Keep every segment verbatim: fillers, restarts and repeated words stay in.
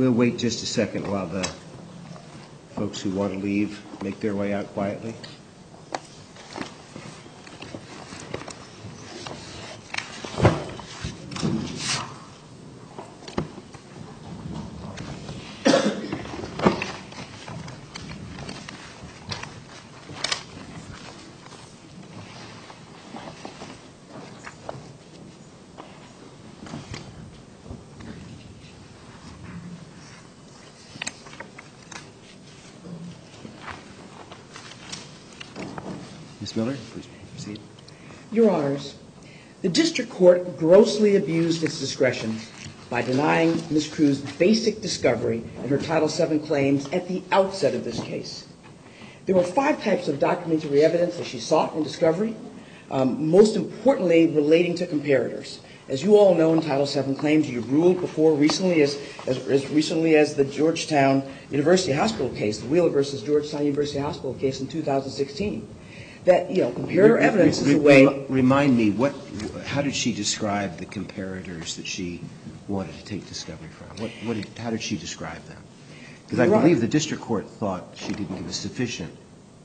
We'll wait just a second while the folks who want to leave make their way out quietly. Miz Miller, please proceed. Your Honors, the District Court grossly abused its discretion by denying Miz Cruz basic discovery in her Title seven claims at the outset of this case. There were five types of documentary evidence that she sought in discovery, um, most importantly relating to comparators. As you all know, in Title seven claims, you ruled before recently as, as, as recently as the Georgetown University Hospital case, the Wheeler versus Georgetown University Hospital case in two thousand sixteen. That, you know, comparator evidence is a way... Remind me, what, how did she describe the comparators that she wanted to take discovery from? What, what did, how did she describe them? Because I believe the district court thought she didn't give a sufficient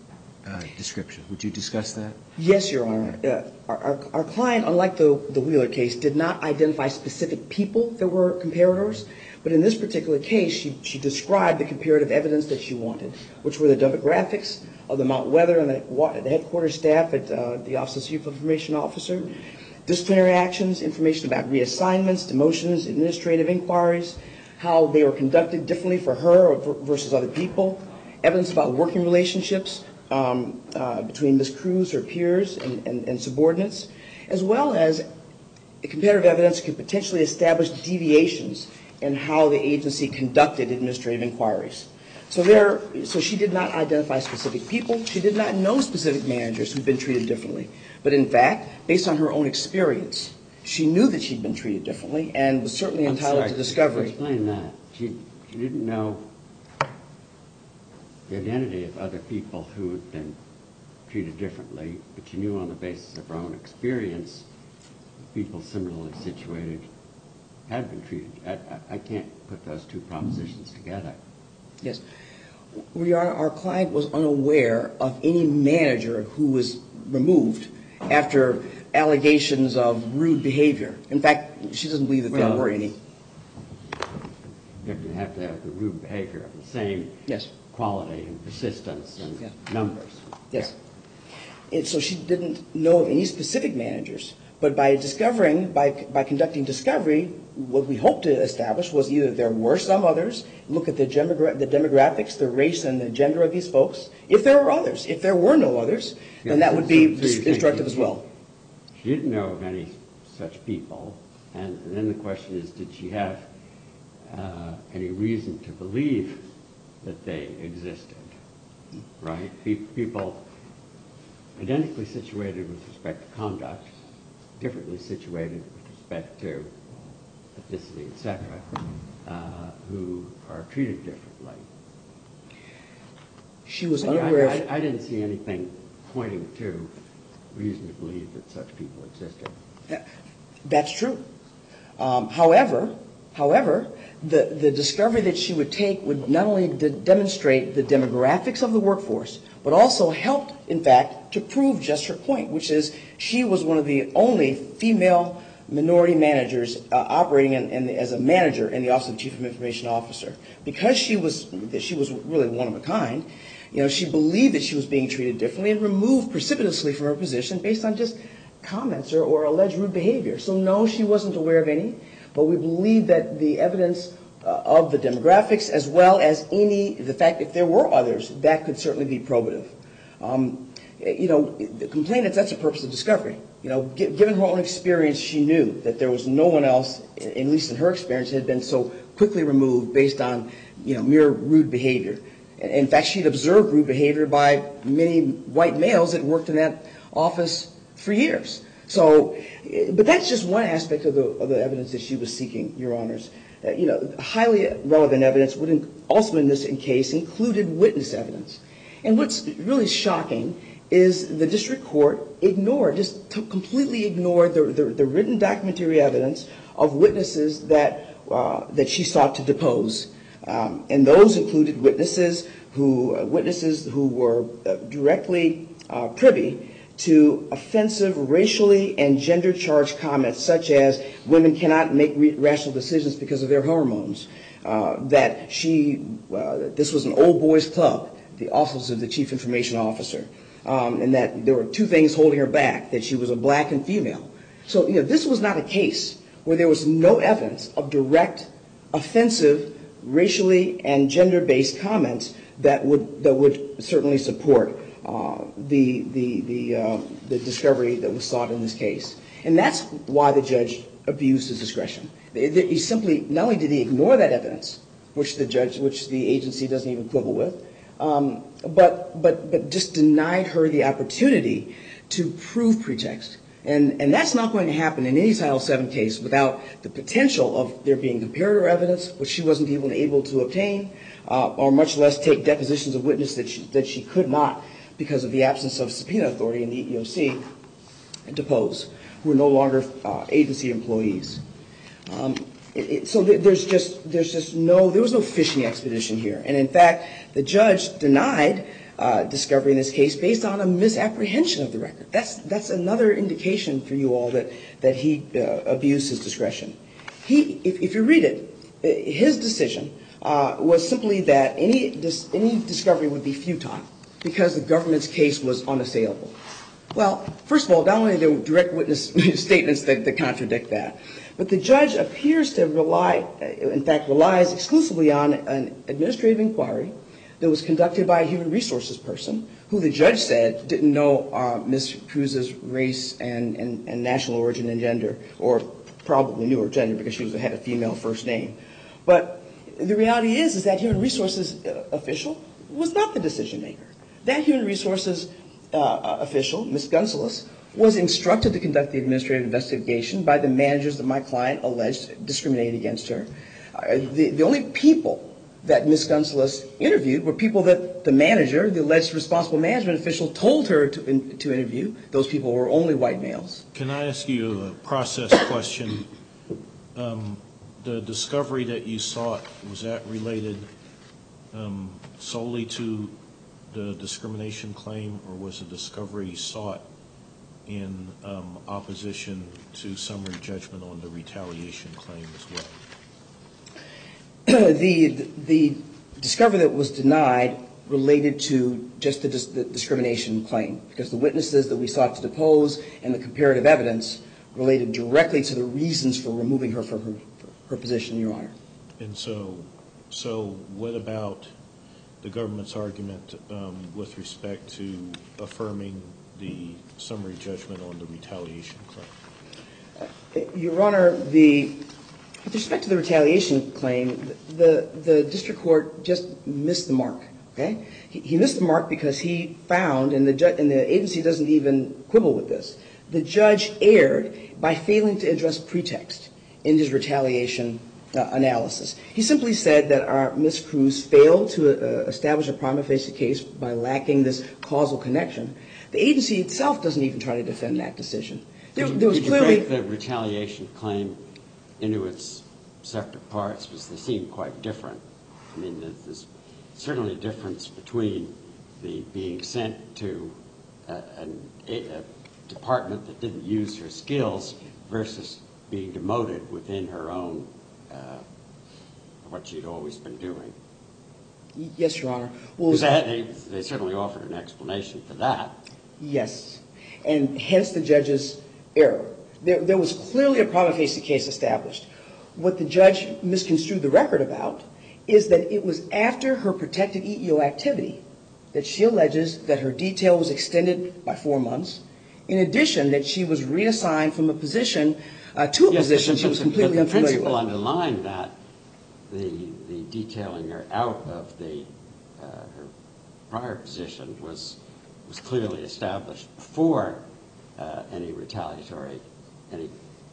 uh, description. Would you discuss that? Yes, Your Honor. Uh, our, our, our client, unlike the, the Wheeler case, did not identify specific people that were comparators. But in this particular case, she, she described the comparative evidence that she wanted, which were the demographics of the Mount Weather and the, the headquarters staff at uh, the Office of Chief Information Officer, disciplinary actions, information about reassignments, demotions, administrative inquiries, how they were conducted differently for her versus other people, evidence about working relationships um, uh, between Miz Cruz, her peers, and, and, and subordinates, as well as comparative evidence could potentially establish deviations in how the agency conducted administrative inquiries. So there, so she did not identify specific people. She did not know specific managers who'd been treated differently. But in fact, based on her own experience, she knew that she'd been treated differently and was certainly entitled sorry, to discovery. Explain that. She, she didn't know the identity of other people who had been treated differently, but she knew on the basis of her own experience people similarly situated had been treated. I, I, I can't put those two propositions together. Yes. We are, our client was unaware of any manager who was removed after allegations of rude behavior. In fact, she doesn't believe that well, there were any. You have to have the rude behavior of the same yes. quality and persistence and yeah. numbers. Yes. Yeah. And so she didn't know of any specific managers. But by discovering, by, by conducting discovery, what we hoped to establish was either there were some others, look at the, demogra- the demographics, the race and the gender of these folks. If there were others, if there were no others, yeah, then that would be so, so instructive as well. She didn't know of any such people. And then the question is, did she have uh, any reason to believe that they existed? Right? Pe- people identically situated with respect to conduct, differently situated with respect to ethnicity, et cetera, uh, who are treated differently. She was I, unaware I, of... I, I didn't see anything pointing to reason to believe that such people existed. That's true. Um, however, however, the, the discovery that she would take would not only de- demonstrate the demographics of the workforce, but also helped, in fact, to prove just her point, which is she was one of the only female minority managers uh, operating in, in the, as a manager in the Office of Chief of Information Officer. Because she was that she was really one of a kind, you know, she believed that she was being treated differently and removed precipitously from her position based on just comments or, or alleged rude behavior. So no, she wasn't aware of any, but we believe that the evidence uh, of the demographics, as well as any, the fact if there were others, that could certainly be probative. Um, you know, the complainants, that's the purpose of discovery. You know, g- given her own experience, she knew that there was no one else, at least in her experience, had been so quickly removed based on, you know, mere rude behavior. In fact, she'd observed rude behavior by many white males that worked in that office for years. So, but that's just one aspect of the, of the evidence that she was seeking, Your Honors. Uh, you know, highly relevant evidence would in, also in this case included witness evidence. And what's really shocking is the district court ignored, just t- completely ignored the, the, the written documentary evidence of witnesses that uh, that she sought to depose. Um, and those included witnesses who, uh, witnesses who were uh, directly uh, privy to offensive racially and gender-charged comments such as women cannot make re- rational decisions because of their hormones, uh, that she, uh, this was an old boys club, the office of the chief information officer, um, and that there were two things holding her back, that she was a black and female. So, you know, this was not a case where there was no evidence of direct, offensive, racially and gender-based comments that would that would certainly support uh, the the the uh, the discovery that was sought in this case. And that's why the judge abused his discretion. He simply, not only did he ignore that evidence, which the judge, which the agency doesn't even quibble with, um, but but but just denied her the opportunity to prove pretext. And, and that's not going to happen in any Title seven case without the potential of there being comparator evidence, which she wasn't even able to obtain, uh, or much less take depositions of witness that she, that she could not because of the absence of subpoena authority in the E E O C depose, who are no longer uh, agency employees. Um, it, it, so th- there's just there's just no there was no fishing expedition here, and in fact the judge denied Uh, discovery in this case based on a misapprehension of the record. That's that's another indication for you all that that he uh, abused his discretion. He, if, if you read it, his decision uh, was simply that any dis, any discovery would be futile because the government's case was unassailable. Well, first of all, not only are there direct witness statements that, that contradict that, but the judge appears to rely, in fact, relies exclusively on an administrative inquiry that was conducted by a human resources person who the judge said didn't know uh, Miz Cruz's race and, and, and national origin and gender, or probably knew her gender because she was had a female first name. But the reality is, is that human resources official was not the decision maker. That human resources uh, official, Miz Gunsalas, was instructed to conduct the administrative investigation by the managers that my client alleged discriminated against her. Uh, the, the only people that Miz Gunsalas interviewed were people that the manager, the alleged responsible management official, told her to, in, to interview. Those people were only white males. Can I ask you a process question? Um, the discovery that you sought, was that related um, solely to the discrimination claim, or was the discovery sought in um, opposition to summary judgment on the retaliation claim as well? the the discovery that was denied related to just the, dis- the discrimination claim, because the witnesses that we sought to depose and the comparative evidence related directly to the reasons for removing her from her, her position, Your Honor. And so, so what about the government's argument um, with respect to affirming the summary judgment on the retaliation claim? Uh, Your Honor, the with respect to the retaliation claim, the, the district court just missed the mark, okay? He, he missed the mark because he found, and the, ju- and the agency doesn't even quibble with this, the judge erred by failing to address pretext in his retaliation uh, analysis. He simply said that our Miz Cruz failed to uh, establish a prima facie case by lacking this causal connection. The agency itself doesn't even try to defend that decision. There, there was Could clearly you break the retaliation claim into its separate parts, because they seem quite different. I mean, there's certainly a difference between the being sent to a, a, a department that didn't use her skills versus being demoted within her own, uh, what she'd always been doing. Yes, Your Honor. Well, that, they, they certainly offered an explanation for that. Yes, and hence the judge's error. There, there was clearly a prima facie case established. What the judge misconstrued the record about is that it was after her protected E E O activity that she alleges that her detail was extended by four months. In addition, that she was reassigned from a position uh, to a yes, position but, she was but, completely but the unfamiliar with. principle underlying that, the, the detailing her out of the uh, her prior position was was clearly established before uh, any retaliatory, any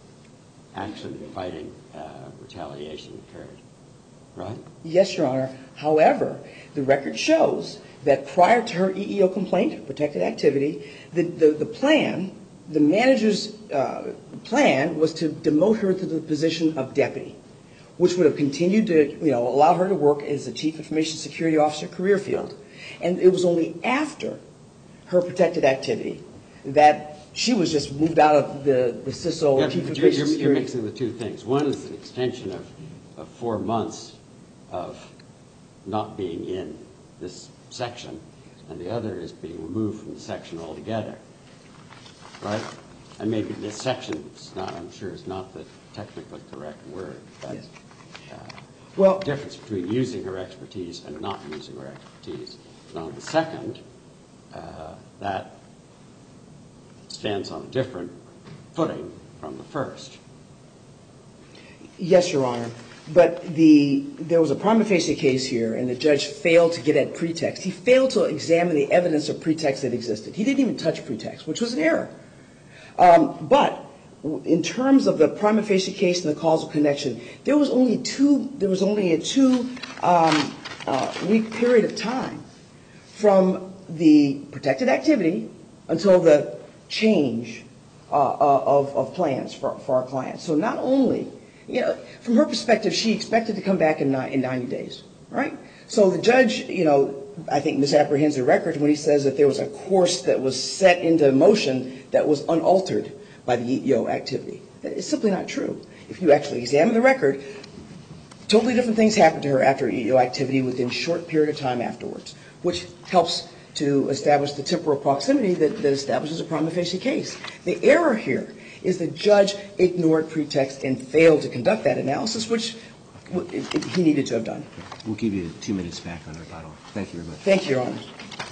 action inviting uh, retaliation occurred, right? Yes, Your Honor. However, the record shows that prior to her E E O complaint, protected activity, the, the, the plan, the manager's uh, plan was to demote her to the position of deputy. which would have continued to, you know, allow her to work as the Chief Information Security Officer career field. And it was only after her protected activity that she was just moved out of the, the C I S O, Yeah, Chief you're, Information you're, Security. you're mixing the two things. One is an extension of, of four months of not being in this section, and the other is being removed from the section altogether, right? And maybe this section is not, I'm sure, is not the technically correct word, but Yes. uh, Well, the difference between using her expertise and not using her expertise. And on the second, uh, that stands on a different footing from the first. yes, Your Honor. But the there was a prima facie case here, and the judge failed to get at pretext. He failed to examine the evidence of pretext that existed. He didn't even touch pretext, which was an error. Um, but in terms of the prima facie case and the causal connection, there was only two. There was only a two um, uh, week period of time from the protected activity until the change uh, uh, of, of plans for, for our clients. So not only, you know, from her perspective, she expected to come back in, in ninety days, right? So the judge, you know, I think misapprehends the record when he says that there was a course that was set into motion that was unaltered by the E E O activity. It's simply not true. If you actually examine the record, totally different things happened to her after E E O activity within a short period of time afterwards, which helps to establish the temporal proximity that, that establishes a prima facie case. The error here is the judge ignored pretext and failed to conduct that analysis, which it, it, he needed to have done. We'll give you two minutes back on rebuttal. Thank you very much. Thank you, Your Honor.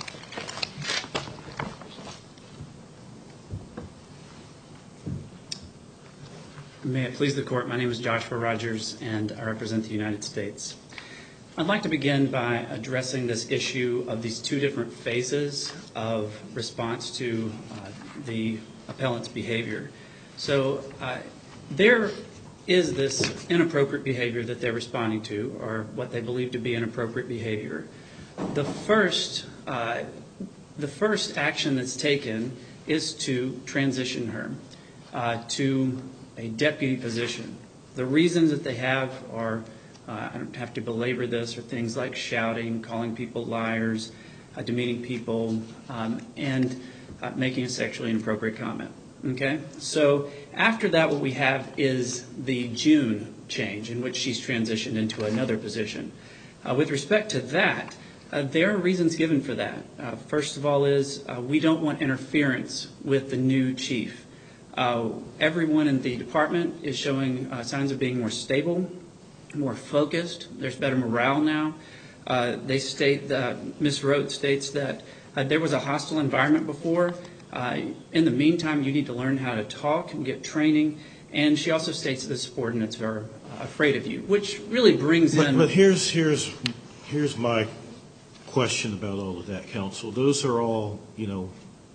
May it please the Court, my name is Joshua Rogers, and I represent the United States. I'd like to begin by addressing this issue of these two different phases of response to uh, the appellant's behavior. So uh, there is this inappropriate behavior that they're responding to, or what they believe to be inappropriate behavior. The first, uh, the first action that's taken is to transition her uh, to a deputy position. The reasons that they have are, uh, I don't have to belabor this, are things like shouting, calling people liars, uh, demeaning people, um, and uh, making a sexually inappropriate comment. Okay? So after that, what we have is the June change in which she's transitioned into another position. Uh, with respect to that, uh, there are reasons given for that. Uh, first of all is uh, we don't want interference with the new chief. Uh, everyone in the department is showing uh, signs of being more stable, more focused. There's better morale now. Uh, they state that, Miz Rhodes states that uh, there was a hostile environment before. Uh, in the meantime, you need to learn how to talk and get training. And she also states that the subordinates are uh, afraid of you, which really brings but, in... But here's, here's, here's my question about all of that, counsel. Those are all, you know,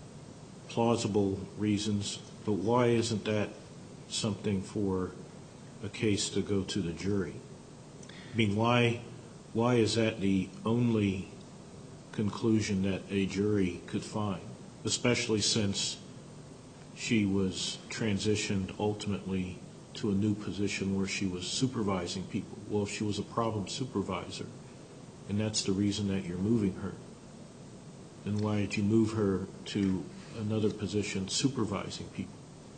plausible reasons. But why isn't that something for a case to go to the jury? I mean, why, why is that the only conclusion that a jury could find, especially since she was transitioned ultimately to a new position where she was supervising people? Well, if she was a problem supervisor, and that's the reason that you're moving her, then why did you move her to another position supervising people?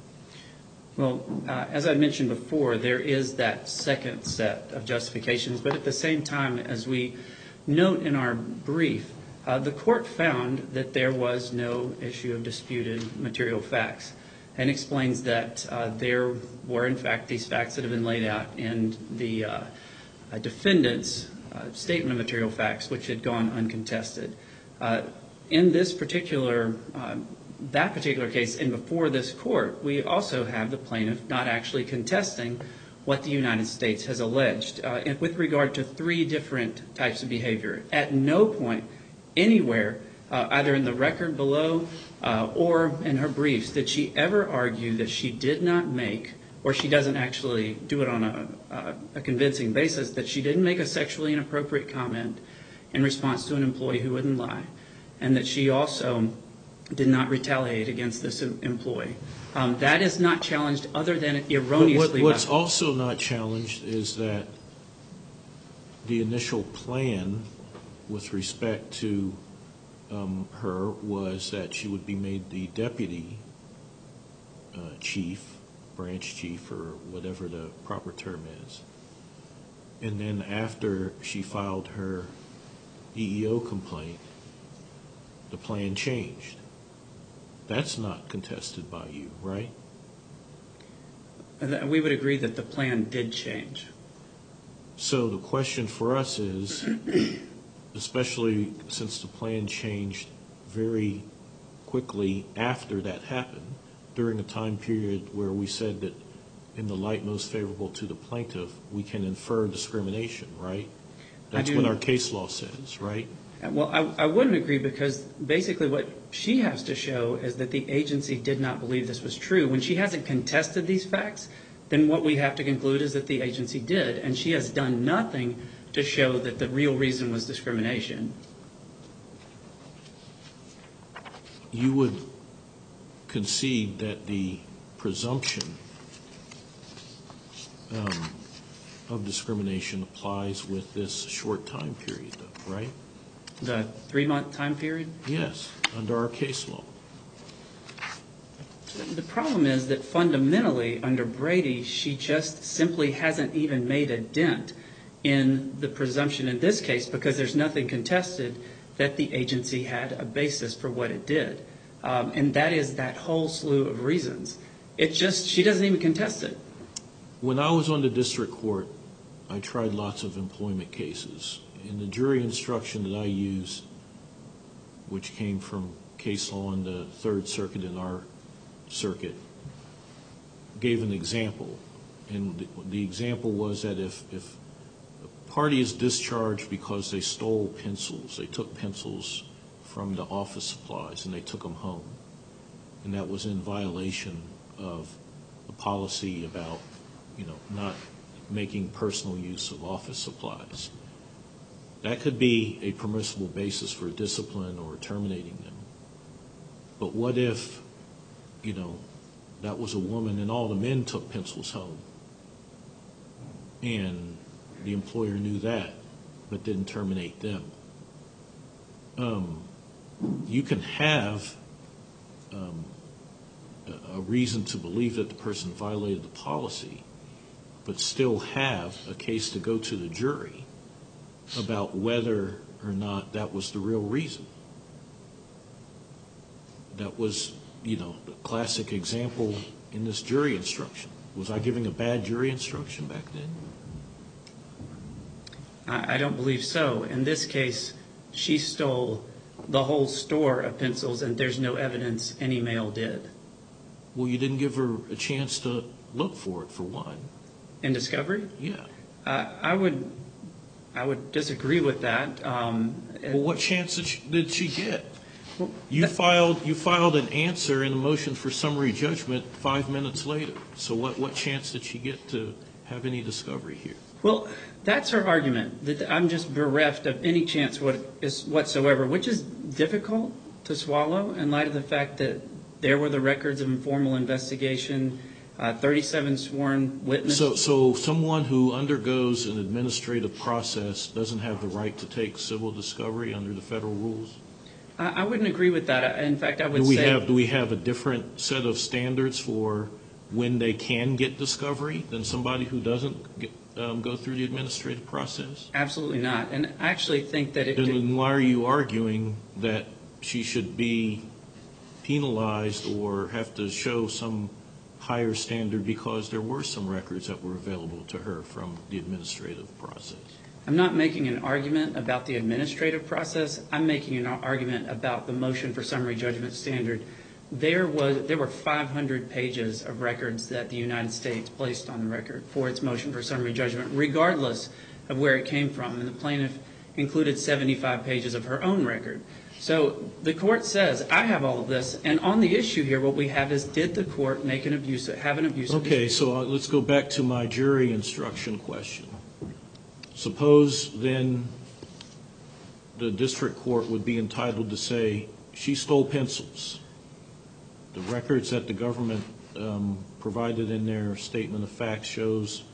Well, uh, as I mentioned before, there is that second set of justifications, but at the same time, as we note in our brief, uh, the court found that there was no issue of disputed material facts, and explains that uh, there were, in fact, these facts that have been laid out in the uh, uh, defendant's uh, statement of material facts, which had gone uncontested. Uh, in this particular uh, that particular case, and before this court, we also have the plaintiff not actually contesting what the United States has alleged uh, with regard to three different types of behavior. At no point anywhere, uh, either in the record below uh, or in her briefs, did she ever argue that she did not make, or she doesn't actually do it on a, uh, a convincing basis, that she didn't make a sexually inappropriate comment in response to an employee who wouldn't lie, and that she also did not retaliate against this employee. Um, that is not challenged other than erroneously. What, what's also not challenged is that the initial plan with respect to um, her was that she would be made the deputy uh, chief, branch chief, or whatever the proper term is. And then after she filed her E E O complaint, the plan changed. That's not contested by you, right? And we would agree that the plan did change. So the question for us is, especially since the plan changed very quickly after that happened, during a time period where we said that in the light most favorable to the plaintiff, we can infer discrimination, right? That's what our case law says, right? Well, I, I wouldn't agree, because basically what she has to show is that the agency did not believe this was true. When she hasn't contested these facts, then what we have to conclude is that the agency did, and she has done nothing to show that the real reason was discrimination. You would concede that the presumption um, of discrimination applies with this short time period, though, right? The three-month time period? Yes, under our case law. The problem is that fundamentally, under Brady, she just simply hasn't even made a dent in the presumption in this case, because there's nothing contested that the agency had a basis for what it did. Um, and that is that whole slew of reasons. It just, she doesn't even contest it. When I was on the district court, I tried lots of employment cases. In the jury instruction that I used, which came from case law in the Third Circuit in our circuit, gave an example. And the, the example was that if, if a party is discharged because they stole pencils, they took pencils from the office supplies and they took them home, and that was in violation of the policy about, you know, not making personal use of office supplies. That could be a permissible basis for discipline or terminating them. But what if, you know, that was a woman and all the men took pencils home, and the employer knew that but didn't terminate them? Um, you can have um, a, a reason to believe that the person violated the policy, but still have a case to go to the jury about whether or not that was the real reason. That was, you know, the classic example in this jury instruction. Was I giving a bad jury instruction back then? I, I don't believe so. In this case, she stole the whole store of pencils, and there's no evidence any male did. Well, you didn't give her a chance to look for it, for one. In discovery? Yeah. Uh, I would I would disagree with that. Um, Well, what chance did she, did she get? well, You that- filed you filed an answer in a motion for summary judgment five minutes later. So what, what chance did she get to have any discovery here? Well, that's her argument, that I'm just bereft of any chance what is whatsoever, which is difficult to swallow in light of the fact that there were the records of informal investigation, uh, thirty-seven sworn witnesses. So, so someone who undergoes an administrative process doesn't have the right to take civil discovery under the federal rules? I, I wouldn't agree with that. In fact, I would Do we say... have do we have a different set of standards for when they can get discovery than somebody who doesn't get, um, go through the administrative process? Absolutely not. And I actually think that it... Then why are you arguing that she should be penalized or have to show some higher standard because there were some records that were available to her from the administrative process? I'm not making an argument about the administrative process. I'm making an argument about the motion for summary judgment standard. There was there were five hundred pages of records that the United States placed on the record for its motion for summary judgment, regardless of where it came from. And the plaintiff included seventy-five pages of her own record. So the court says, I have all of this. And on the issue here, what we have is, did the court make an abuse, have an abuse of Okay, so uh, let's go back to my jury instruction question. Suppose then the district court would be entitled to say, she stole pencils. The records that the government um, provided in their statement of facts shows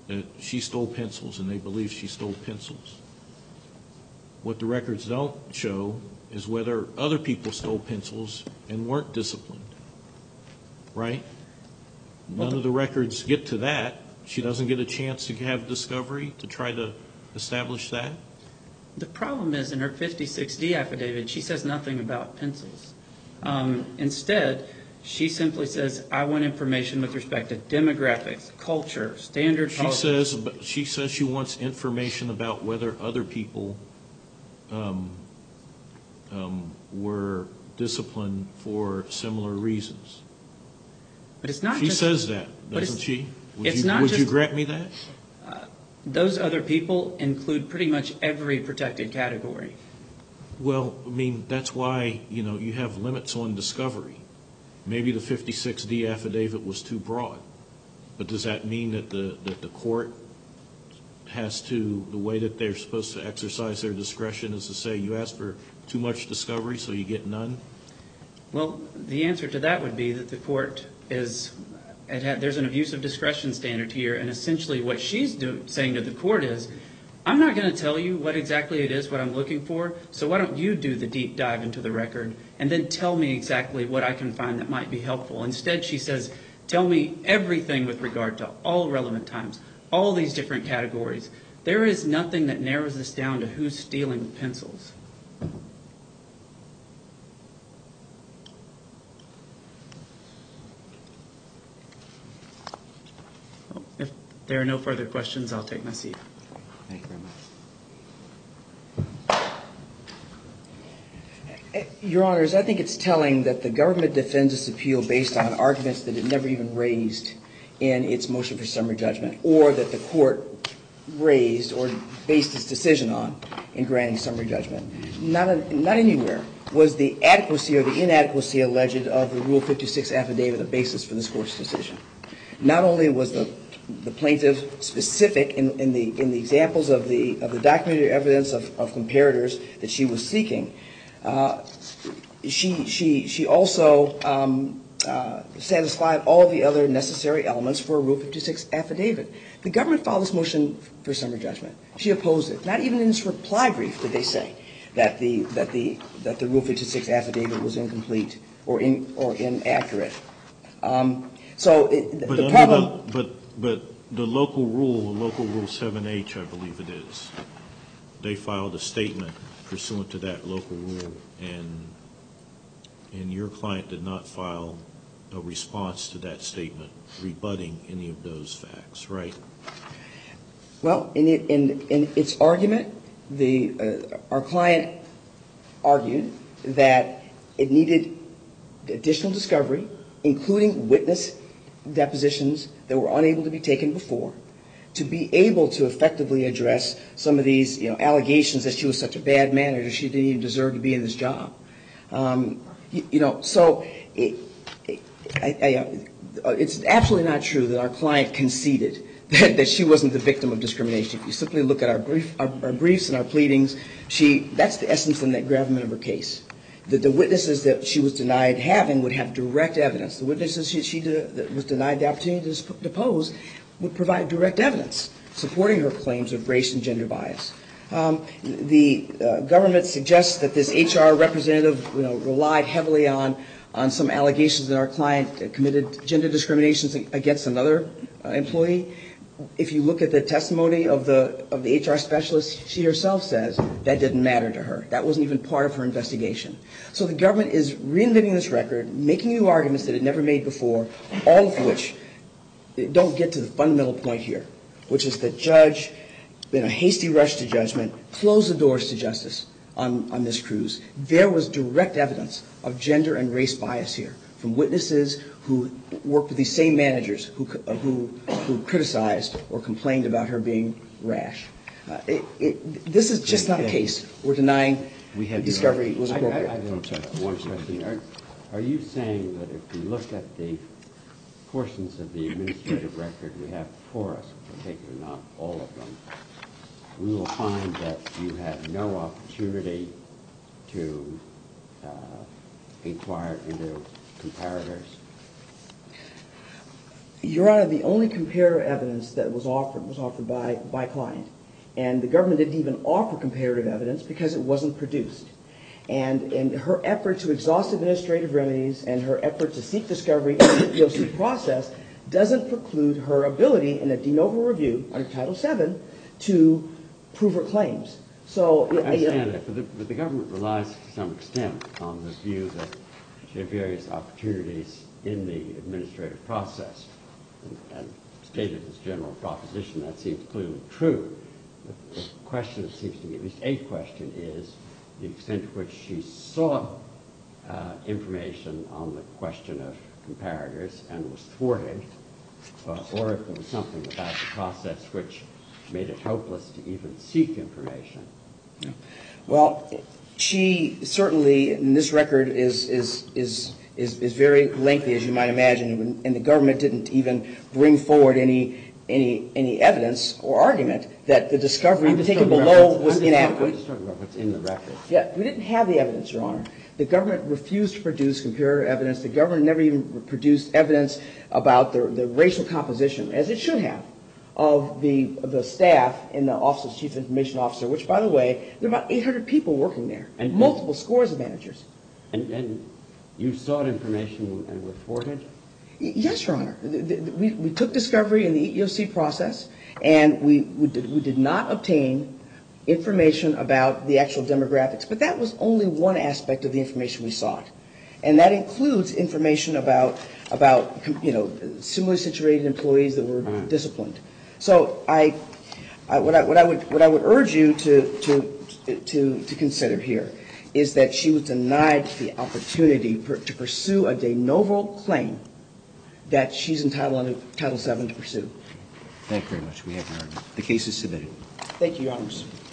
that she stole pencils and they believe she stole pencils. What the records don't show is whether other people stole pencils and weren't disciplined, right? None of the records get to that. She doesn't get a chance to have discovery to try to establish that? The problem is in her fifty-six D affidavit, she says nothing about pencils. Um, instead, she simply says, I want information with respect to demographics, culture, standard She policies. says, she says she wants information about whether other people um, um, were disciplined for similar reasons. But it's not She just, says that, but doesn't it's- she? Would it's you, not would you just- grant me that? those other people include pretty much every protected category. Well, I mean, that's why, you know, you have limits on discovery. Maybe the fifty-six D affidavit was too broad. But does that mean that the, that the court has to, the way that they're supposed to exercise their discretion is to say, you ask for too much discovery, so you get none? Well, the answer to that would be that the court is, it had, there's an abuse of discretion standard here, and essentially what she's do, saying to the court is, I'm not going to tell you what exactly it is, what I'm looking for, so why don't you do the deep dive into the record and then tell me exactly what I can find that might be helpful. Instead, she says, tell me everything with regard to all relevant times, all these different categories. There is nothing that narrows this down to who's stealing the pencils. If there are no further questions, I'll take my seat. Thank you very much. Your Honors, I think it's telling that the government defends this appeal based on arguments that it never even raised in its motion for summary judgment, or that the court raised or based its decision on in granting summary judgment. Not, a, not anywhere was the adequacy or the inadequacy alleged of the Rule fifty-six affidavit a basis for this court's decision. Not only was the the plaintiff specific in, in the in the examples of the of the documented evidence of, of comparators that she was seeking, uh, she she she also um, uh, satisfied all the other necessary elements for a Rule fifty-six affidavit. The government filed this motion for summary judgment. She opposed it. Not even in its reply brief did they say that the that the that the Rule fifty-six affidavit was incomplete or in or inaccurate. Um, so it, But the under problem. the, but but the local rule, local rule seven H, I believe it is, they filed a statement pursuant to that local rule, and and your client did not file a response to that statement rebutting any of those facts, right? Well, in, it, in, in its argument, the uh, our client argued that it needed additional discovery, including witness depositions that were unable to be taken before, to be able to effectively address some of these, you know, allegations that she was such a bad manager, she didn't even deserve to be in this job. Um, you, you know, so it, it, I, I, it's absolutely not true that our client conceded that, that she wasn't the victim of discrimination. If you simply look at our, brief, our, our briefs and our pleadings, she that's the essence and that gravamen of her case. That the witnesses that she was denied having would have direct evidence. The witnesses she, she de, that was denied the opportunity to depose would provide direct evidence supporting her claims of race and gender bias. Um, the uh, government suggests that this H R representative, you know, relied heavily on on some allegations that our client committed gender discriminations against another uh, employee. If you look at the testimony of the of the H R specialist, she herself says that didn't matter to her. That wasn't even part of her investigation. So the government is reinventing this record, making new arguments that it never made before, all of which don't get to the fundamental point here, which is that judge, in a hasty rush to judgment, closed the doors to justice on, on Miz Cruz. There was direct evidence of gender and race bias here from witnesses who worked with these same managers who, who, who criticized or complained about her being rash. Uh, it, it, this is just not a case where denying We have discovery was appropriate. I, I, I don't have one question. Are, are you saying that if we look at the portions of the administrative record we have before us, particularly not all of them, we will find that you had no opportunity to uh, inquire into comparators? Your Honor, the only comparative evidence that was offered was offered by by client. And the government didn't even offer comparative evidence because it wasn't produced. And, and her effort to exhaust administrative remedies and her effort to seek discovery in the E E O C process doesn't preclude her ability in a de novo review under Title seven to prove her claims. So, I understand that, but the, but the government relies to some extent on the view that she had various opportunities in the administrative process. And, and stated as general proposition, that seems clearly true. The, the question that seems to me, at least a question, is the extent to which she sought uh, information on the question of comparators and was thwarted, uh, or if there was something about the process which made it hopeless to even seek information. Yeah. Well, she certainly, and this record is is is is, is very lengthy, as you might imagine, and the government didn't even bring forward any any any evidence or argument that the discovery taken below was inadequate. I'm just talking about what's in the record. Yeah, we didn't have the evidence, Your Honor. The government refused to produce comparative evidence. The government never even produced evidence about the, the racial composition, as it should have, of the of the staff in the Office of Chief Information Officer, which, by the way, there are about eight hundred people working there, and multiple scores of managers. And, and you sought information and were thwarted? Yes, Your Honor. The, the, we, we took discovery in the E E O C process, and we, we, did, we did not obtain information about the actual demographics. But that was only one aspect of the information we sought. And that includes information about, about you know, similarly situated employees that were mm. disciplined. So I, I, what, I, what, I would, what I would urge you to, to, to, to consider here is that she was denied the opportunity per, to pursue a de novo claim that she's entitled under Title seven to pursue. Thank you very much. We have your argument. The case is submitted. Thank you, Your Honors.